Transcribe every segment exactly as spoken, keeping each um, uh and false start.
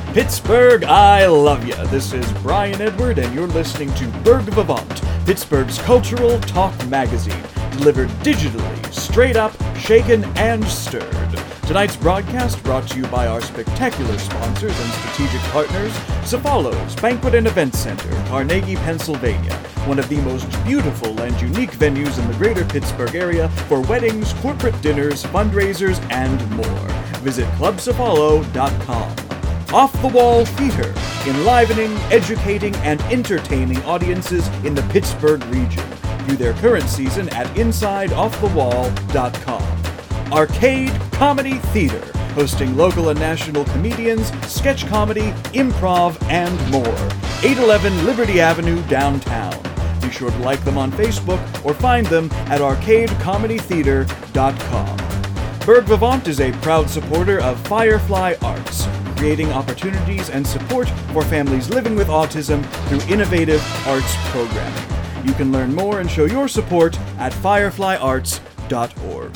Pittsburgh, I love ya. This is Brian Edward, and you're listening to Berg Vivant, Pittsburgh's cultural talk magazine, delivered digitally, straight up, shaken, and stirred. Tonight's broadcast brought to you by our spectacular sponsors and strategic partners, Cefalos Banquet and Event Center, Carnegie, Pennsylvania, one of the most beautiful and unique venues in the greater Pittsburgh area for weddings, corporate dinners, fundraisers, and more. Visit club cefalo dot com. Off the Wall Theater, enlivening, educating, and entertaining audiences in the Pittsburgh region. View their current season at inside off the wall dot com. Arcade Comedy Theater, hosting local and national comedians, sketch comedy, improv, and more. eight eleven Liberty Avenue, downtown. Be sure to like them on Facebook or find them at arcade comedy theater dot com. Berg Vivant is a proud supporter of Firefly Arts, creating opportunities and support for families living with autism through innovative arts programming. You can learn more and show your support at firefly arts dot org.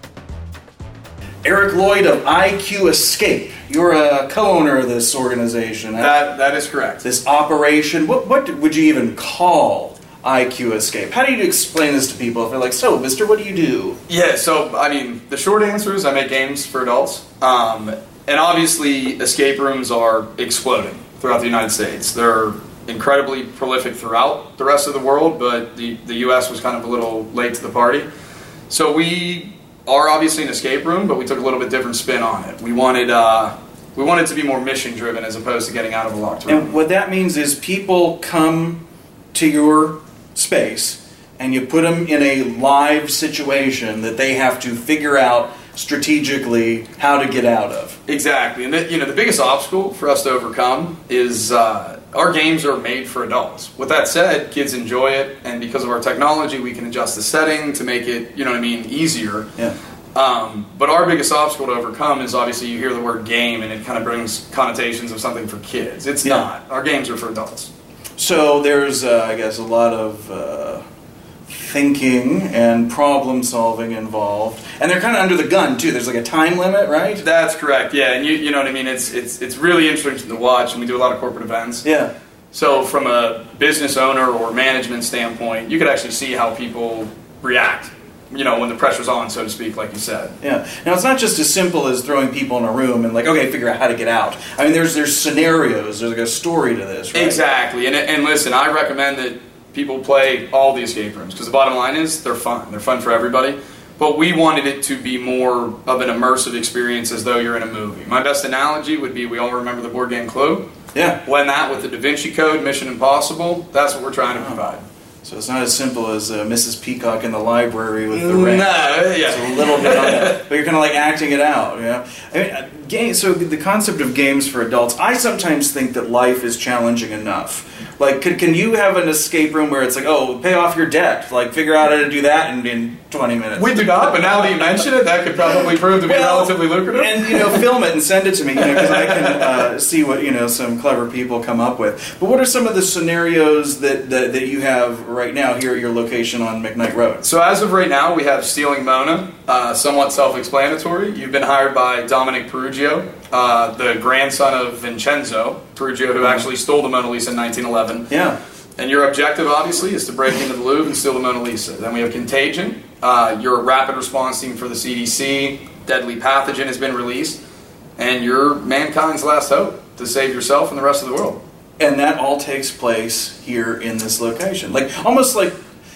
Eric Lloyd of I Q Escape. You're a co-owner of this organization. That that is correct. This operation. What what would you even call I Q Escape? How do you explain this to people if they're like, so, mister, what do you do? Yeah, so, I mean, the short answer is I make games for adults. Um, and obviously, escape rooms are exploding throughout the United States. They're incredibly prolific throughout the rest of the world, but the, the U S was kind of a little late to the party. So we are obviously an escape room, but we took a little bit different spin on it. We wanted uh, we wanted to be more mission-driven as opposed to getting out of a locked room. And what that means is people come to your space and you put them in a live situation that they have to figure out strategically how to get out of. Exactly. And the, you know, the biggest obstacle for us to overcome is uh, our games are made for adults. With that said, kids enjoy it, and because of our technology, we can adjust the setting to make it, you know what I mean, easier. Yeah. Um, but our biggest obstacle to overcome is obviously you hear the word game and it kind of brings connotations of something for kids. It's Yeah. not. Our games are for adults. So there's, uh, I guess, a lot of uh, thinking and problem solving involved, and they're kind of under the gun too. There's like a time limit, right? That's correct. Yeah, and you you know what I mean. It's it's it's really interesting to watch, and we do a lot of corporate events. Yeah. So from a business owner or management standpoint, you could actually see how people react, you know, when the pressure's on, so to speak, like you said. Yeah. Now, it's not just as simple as throwing people in a room and like, okay, figure out how to get out. I mean, there's there's scenarios. There's like a story to this, right? Exactly. And and listen, I recommend that people play all the escape rooms because the bottom line is they're fun. They're fun for everybody. But we wanted it to be more of an immersive experience as though you're in a movie. My best analogy would be we all remember the board game Clue. Yeah. Blend that with the Da Vinci Code, Mission Impossible. That's what we're trying to provide. So it's not as simple as uh, Missus Peacock in the library with the ring. No, yeah. It's a little bit on it, but you're kind of like acting it out, you know? I mean, uh, game, so the concept of games for adults, I sometimes think that life is challenging enough. Like, can, can you have an escape room where it's like, oh, pay off your debt, like figure out how to do that in, in twenty minutes? We do not, but now that you mention it, that could probably prove to be well, relatively lucrative. And, you know, film it and send it to me, you know, because I can uh, see what, you know, some clever people come up with. But what are some of the scenarios that, that, that you have right now here at your location on McKnight Road? So as of right now, we have Stealing Mona, uh, somewhat self-explanatory. You've been hired by Dominic Perugio, uh, the grandson of Vincenzo Perugio, who actually stole the Mona Lisa in nineteen eleven. Yeah. And your objective, obviously, is to break into the Louvre and steal the Mona Lisa. Then we have Contagion. Uh, you're a rapid response team for the C D C. Deadly Pathogen has been released. And you're mankind's last hope to save yourself and the rest of the world. And that all takes place here in this location. Like, almost like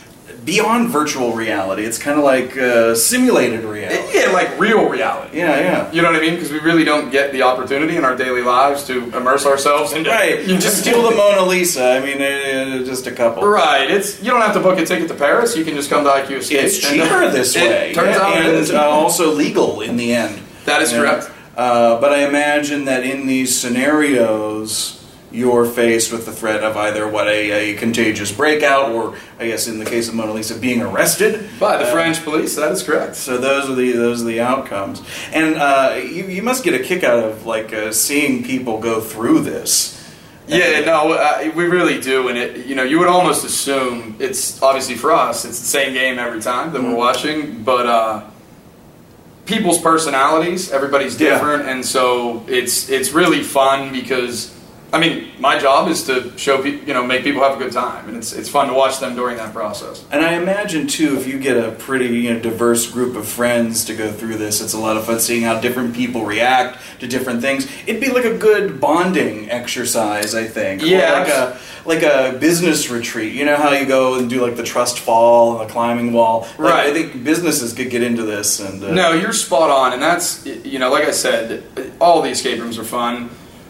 beyond virtual reality. It's kind of like uh, simulated reality. Yeah, like real reality. Yeah, yeah. You know what I mean? Because we really don't get the opportunity in our daily lives to immerse ourselves into... Right. You just steal the Mona Lisa. I mean, uh, just a couple. Right. It's You don't have to book a ticket to Paris. You can just come to I Q Escape. It's cheaper this way. It turns yeah, out and it is. uh, also legal in the end. That is you know? correct. Uh, but I imagine that in these scenarios, you're faced with the threat of either what a, a contagious breakout, or I guess in the case of Mona Lisa, being arrested by the uh, French police. That is correct. So those are the those are the outcomes, and uh, you you must get a kick out of like uh, seeing people go through this. Yeah, no, uh, we really do, and it you know you would almost assume it's obviously for us it's the same game every time that mm-hmm. we're watching, but uh, people's personalities. Everybody's different, yeah. and so it's it's really fun because, I mean, my job is to show people, you know, make people have a good time, and it's it's fun to watch them during that process. And I imagine too, if you get a pretty you know diverse group of friends to go through this, it's a lot of fun seeing how different people react to different things. It'd be like a good bonding exercise, I think. Yeah, or like a like a business retreat. You know how you go and do like the trust fall and the climbing wall. Like, right. I think businesses could get into this. And uh, no, you're spot on, and that's you know, like I said, all the escape rooms are fun.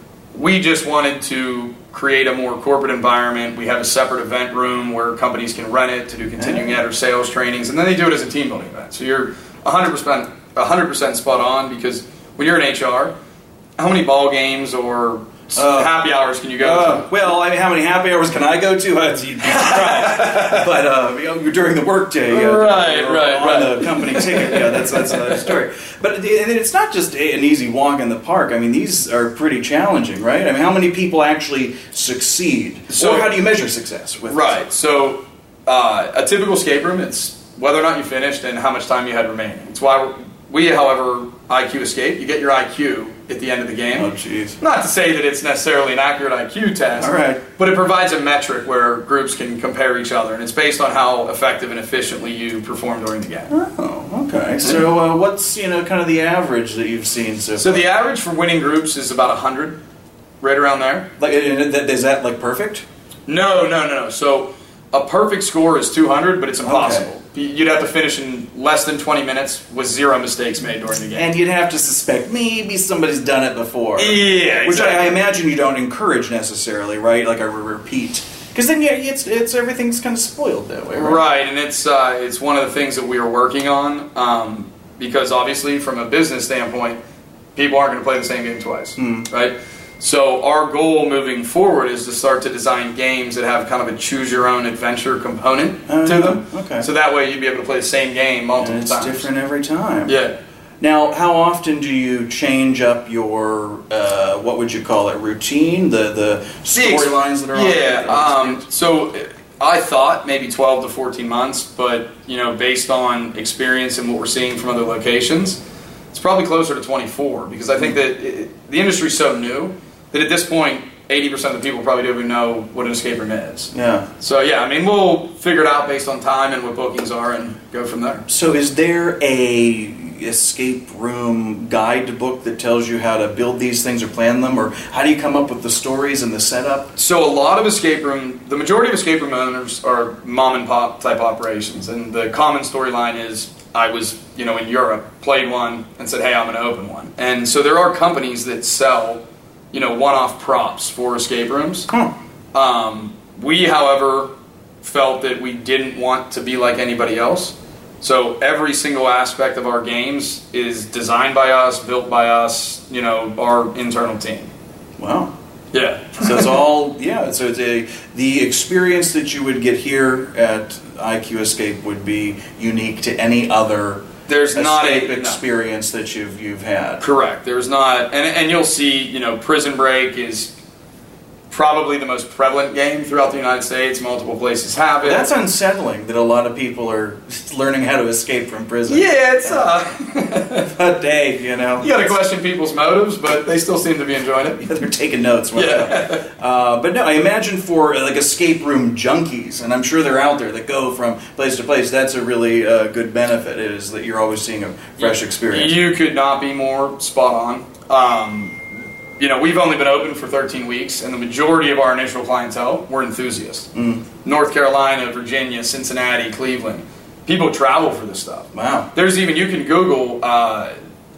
We just wanted to create a more corporate environment. We have a separate event room where companies can rent it to do continuing ed or sales trainings, and then they do it as a team building event. So you're one hundred percent one hundred percent spot on, because when you're in H R, how many ball games or uh, happy hours can you go uh, to? Well, I mean, how many happy hours can I go to? You'd be surprised. But uh, you know, during the workday, uh, right, right, on right. the company ticket, yeah, that's that's another story. But it's not just an easy walk in the park. I mean, these are pretty challenging, right? I mean, how many people actually succeed? So, or how do you measure success with right? this? So uh, a typical escape room, it's whether or not you finished and how much time you had remaining. It's why we, however, I Q Escape, you get your I Q at the end of the game. Oh, jeez. Not to say that it's necessarily an accurate I Q test, all right, but it provides a metric where groups can compare each other, and it's based on how effective and efficiently you perform during the game. Oh, okay. So uh, what's, you know, kind of the average that you've seen so far? So the average for winning groups is about one hundred, right around there. Like, is that, like, perfect? No, no, no, no. So a perfect score is two hundred, but it's impossible. Okay. You'd have to finish in less than twenty minutes with zero mistakes made during the game. And you'd have to suspect maybe somebody's done it before. Yeah, exactly. Which I, I imagine you don't encourage necessarily, right? Like a repeat. Because then, yeah, it's it's everything's kind of spoiled that way, right? Right, and it's uh, it's one of the things that we are working on, um, because obviously from a business standpoint, people aren't going to play the same game twice, mm. right? So our goal moving forward is to start to design games that have kind of a choose-your-own-adventure component uh, to them. Okay. So that way you'd be able to play the same game multiple and it's times. It's different every time. Yeah. Now, how often do you change up your, uh, what would you call it, routine? The the storylines that are on? Yeah. Um, so I thought maybe twelve to fourteen months, but you know, based on experience and what we're seeing from other locations, it's probably closer to twenty-four, because I think that it, the industry's so new that at this point, eighty percent of the people probably don't even know what an escape room is. Yeah. So yeah, I mean, we'll figure it out based on time and what bookings are and go from there. So is there a escape room guide book that tells you how to build these things or plan them, or how do you come up with the stories and the setup? So a lot of escape room, the majority of escape room owners are mom and pop type operations, and the common storyline is, I was, you know, in Europe, played one, and said, hey, I'm going to open one. And so there are companies that sell, you know, one-off props for escape rooms. Huh. Um, we, however, felt that we didn't want to be like anybody else. So every single aspect of our games is designed by us, built by us, you know, our internal team. Wow. Yeah. So it's all, yeah, so it's a, the experience that you would get here at I Q Escape would be unique to any other There's not a experience no. that you've you've had. Correct. There's not, and and you'll see, you know, Prison Break is probably the most prevalent game throughout the United States. Multiple places have it. That's unsettling that a lot of people are learning how to escape from prison. Yeah, it's uh, but hey, you know, you got to question people's motives, but they still seem to be enjoying it. Yeah, they're taking notes. Yeah. Uh, but no, I imagine for uh, like escape room junkies, and I'm sure they're out there that go from place to place. That's a really uh, good benefit, is that you're always seeing a fresh experience. You could not be more spot on. Um, You know, we've only been open for thirteen weeks, and the majority of our initial clientele were enthusiasts. Mm. North Carolina, Virginia, Cincinnati, Cleveland. People travel for this stuff. Wow. There's even, you can Google uh,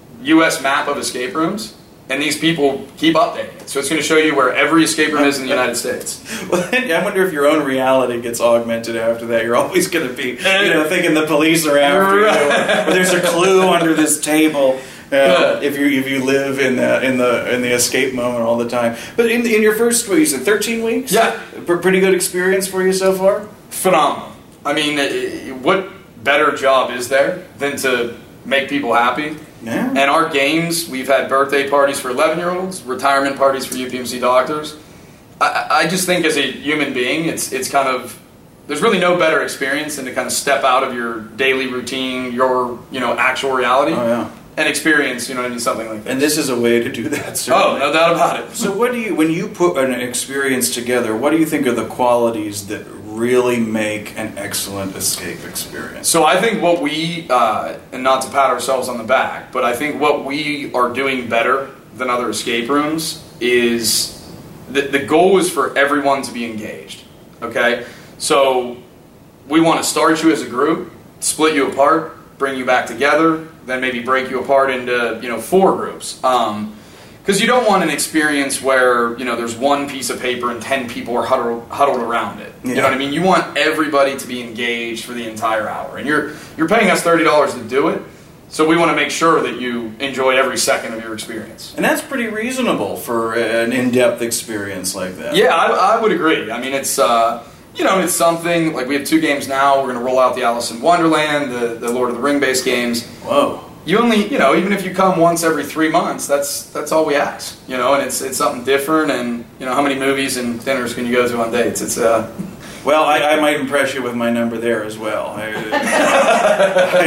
U S map of escape rooms, and these people keep updating it. So it's going to show you where every escape room is in the United States. Well, I wonder if your own reality gets augmented after that. You're always going to be, you know, thinking the police are after you, or there's a clue under this table. Uh, if you if you live in the in the in the escape moment all the time. But in in your first week, you said thirteen weeks. Yeah, P- pretty good experience for you so far. Phenomenal. I mean, what better job is there than to make people happy? Yeah. And our games, we've had birthday parties for eleven-year-olds, retirement parties for U P M C doctors. I, I just think as a human being, it's it's kind of, there's really no better experience than to kind of step out of your daily routine, your, you know, actual reality. Oh, yeah. and experience, you know what I mean, something like that. And this is a way to do that, Oh, certainly. no doubt about it. So what do you, when you put an experience together, what do you think are the qualities that really make an excellent escape experience? So I think what we, uh, and not to pat ourselves on the back, but I think what we are doing better than other escape rooms is the, the goal is for everyone to be engaged, okay? So we want to start you as a group, split you apart, bring you back together, then maybe break you apart into, you know, four groups. Um, Because you don't want an experience where, you know, there's one piece of paper and ten people are huddled, huddled around it. Yeah. You know what I mean? You want everybody to be engaged for the entire hour. And you're you're paying us thirty dollars to do it, so we want to make sure that you enjoy every second of your experience. And that's pretty reasonable for an in-depth experience like that. Yeah, I, I would agree. I mean, it's, uh, you know, it's something, like we have two games now. We're going to roll out the Alice in Wonderland, the, the Lord of the Ring-based games. Whoa. You only, you know, even if you come once every three months, that's that's all we ask, you know, and it's it's something different. And you know, how many movies and dinners can you go to on dates? It's uh. Well, I, I might impress you with my number there as well. I, I,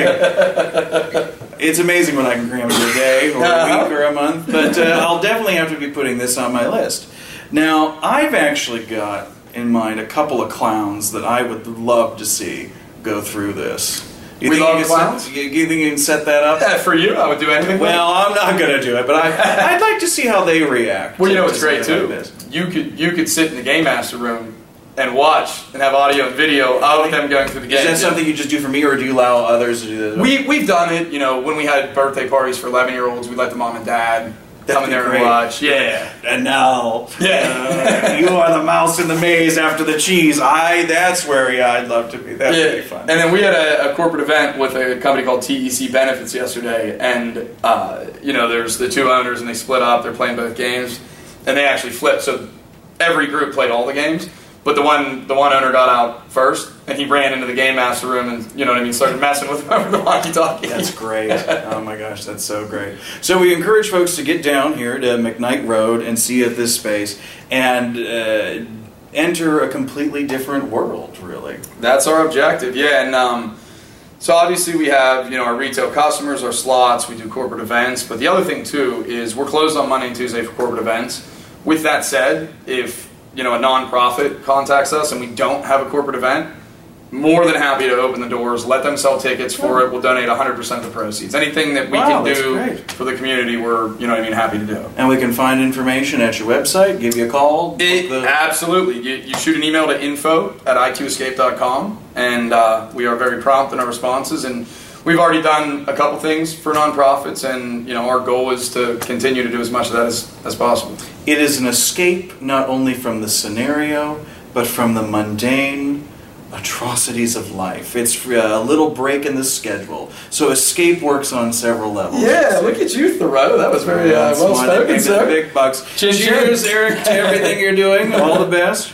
it's amazing what I can cram in a day or a week or a month, but uh, I'll definitely have to be putting this on my list. Now, I've actually got in mind a couple of clowns that I would love to see go through this. You We think love you can clowns? Set, you, you think you can set that up? Yeah, for you, I would do anything. Well, I'm not going to do it, but I, I'd like to see how they react. Well, you know to what's great something too? like this. You could you could sit in the game master room and watch and have audio and video of them going through the game. Is that something you just do for me, or do you allow others to do that? We we've done it. You know, when we had birthday parties for eleven year olds, we let the mom and dad come in there That'd be and great. watch. Yeah. And now, Yeah. uh, you are the mouse in the maze after the cheese. I. That's where yeah, I'd love to be. That'd Yeah. be fun. And then we had a, a corporate event with a company called T E C Benefits yesterday, and uh, you know, there's the two owners, and they split up. They're playing both games, and they actually flipped. So every group played all the games, but the one the one owner got out first, and he ran into the game master room, and you know what I mean, started messing with them over the walkie-talkie. That's great. Oh my gosh, that's so great. So we encourage folks to get down here to McKnight Road and see at this space and uh, enter a completely different world, really. That's our objective, yeah. And um, so obviously we have, you know, our retail customers, our slots, we do corporate events. But the other thing too is we're closed on Monday and Tuesday for corporate events. With that said, if you know a nonprofit contacts us and we don't have a corporate event, more than happy to open the doors, let them sell tickets for it. We'll donate one hundred percent of the proceeds. Anything that we Wow, can that's do great. for the community, we're you know what I mean happy to do. And we can find information at your website, give you a call. It, book the- absolutely. You, you shoot an email to info at I Q escape dot com, and uh, we are very prompt in our responses. And we've already done a couple things for nonprofits, and you know our goal is to continue to do as much of that as, as possible. It is an escape not only from the scenario, but from the mundane atrocities of life. It's a little break in the schedule. So escape works on several levels. Yeah, look at you, Thoreau. That was very uh, That's well one that spoken, makes sir. the big bucks. Chin Cheers, chin. Eric, to everything you're doing. All the best.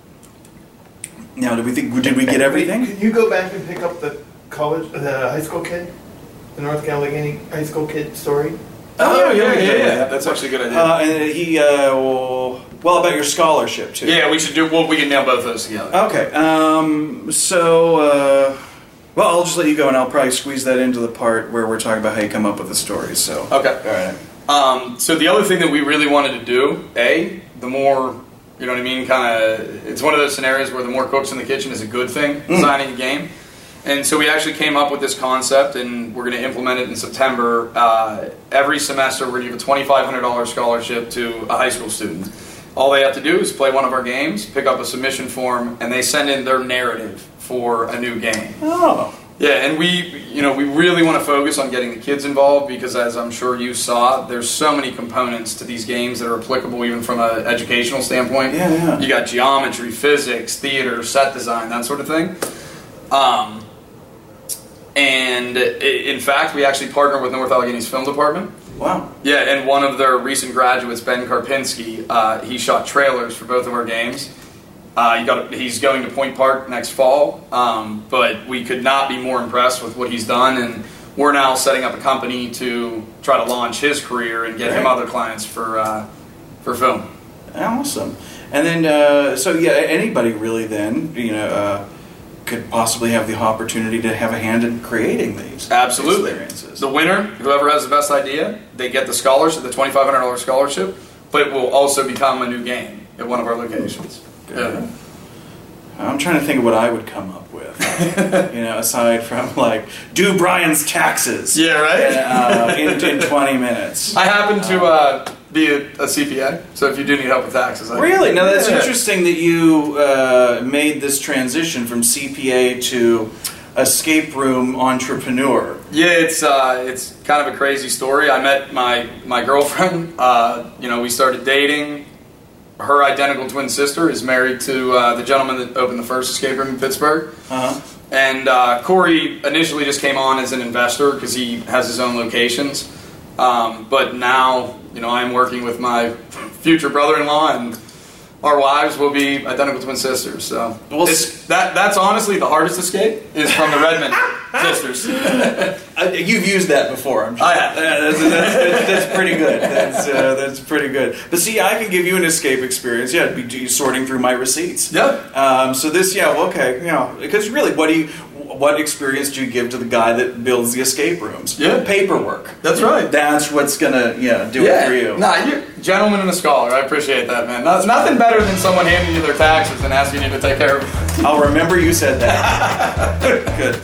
Now, did we think? Did we get everything? Can you go back and pick up the college, the high school kid, the North Allegheny high school kid story? Oh, yeah, yeah, yeah. That's actually a good idea. Uh, and he, uh, well, well, about your scholarship too. yeah, we should do. Well, we can nail both those together. Okay. Um, so, uh, well, I'll just let you go, and I'll probably squeeze that into the part where we're talking about how you come up with the stories. So, Okay. all right. Um, so the other thing that we really wanted to do, A, the more, you know what I mean, kind of, it's one of those scenarios where the more cooks in the kitchen is a good thing, Mm. designing a game. And so we actually came up with this concept, and we're going to implement it in September. Uh, every semester, we're going to give a twenty-five hundred dollars scholarship to a high school student. All they have to do is play one of our games, pick up a submission form, and they send in their narrative for a new game. Oh. Yeah, and we, you know, we really want to focus on getting the kids involved because, as I'm sure you saw, there's so many components to these games that are applicable even from an educational standpoint. Yeah, yeah. You got geometry, physics, theater, set design, that sort of thing. Um, and i- in fact, we actually partner with North Allegheny's film department. Wow. Yeah, and one of their recent graduates, Ben Karpinski, uh, he shot trailers for both of our games. Uh, he got, he's going to Point Park next fall, um, but we could not be more impressed with what he's done, and we're now setting up a company to try to launch his career and get him Great. other clients for uh, for film. Awesome. And then, uh, so yeah, anybody really then, you know, uh, could possibly have the opportunity to have a hand in creating these Absolutely. experiences. The winner, whoever has the best idea, they get the scholarship, the twenty-five hundred dollars scholarship, but it will also become a new game at one of our locations. Good. Yeah. I'm trying to think of what I would come up with, you know, aside from like do Brian's taxes. Yeah, right. Uh, in, in twenty minutes. I happen to uh, be a, a C P A, so if you do need help with taxes, I Really? Now that's Yeah. interesting that you uh, made this transition from C P A to escape room entrepreneur. Yeah, it's uh, it's kind of a crazy story. I met my my girlfriend. Uh, you know, we started dating. Her identical twin sister is married to uh, the gentleman that opened the first escape room in Pittsburgh. Uh-huh. And uh, Corey initially just came on as an investor because he has his own locations. Um, but now, you know, I'm working with my future brother-in-law, and our wives will be identical twin sisters. So Well, it's, that that's honestly the hardest escape is from the Redmond sisters. Uh, you've used that before, I'm sure. I have. Yeah, that's, that's, that's, that's pretty good. That's uh, that's pretty good. But see, I can give you an escape experience. Yeah, it'd be sorting through my receipts. Yeah. Um, so this, yeah, well, okay, you know, because really, what do you, what experience do you give to the guy that builds the escape rooms? Yeah. Paperwork. That's right. That's what's gonna, you know, do it for you. Nah, you're gentleman and a scholar. I appreciate that, man. No, nothing better than someone handing you their taxes and asking you to take care of them. I'll remember you said that. Good.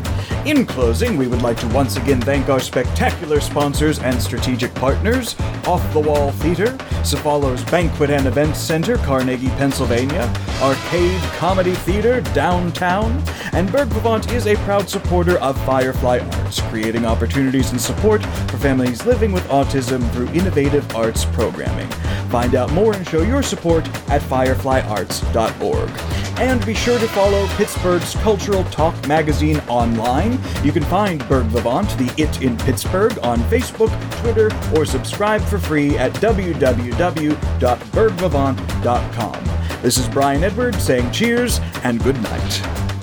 In closing, we would like to once again thank our spectacular sponsors and strategic partners, Off the Wall Theater, Cephalo's Banquet and Events Center, Carnegie, Pennsylvania, Arcade Comedy Theater, downtown, and Berg Vivant is a proud supporter of Firefly Arts, creating opportunities and support for families living with autism through innovative arts programming. Find out more and show your support at firefly arts dot org. And be sure to follow Pittsburgh's Cultural Talk magazine online. You can find Berg Vivant, the It in Pittsburgh, on Facebook, Twitter, or subscribe for free at w w w dot berg vivant dot com. This is Brian Edward saying cheers and good night.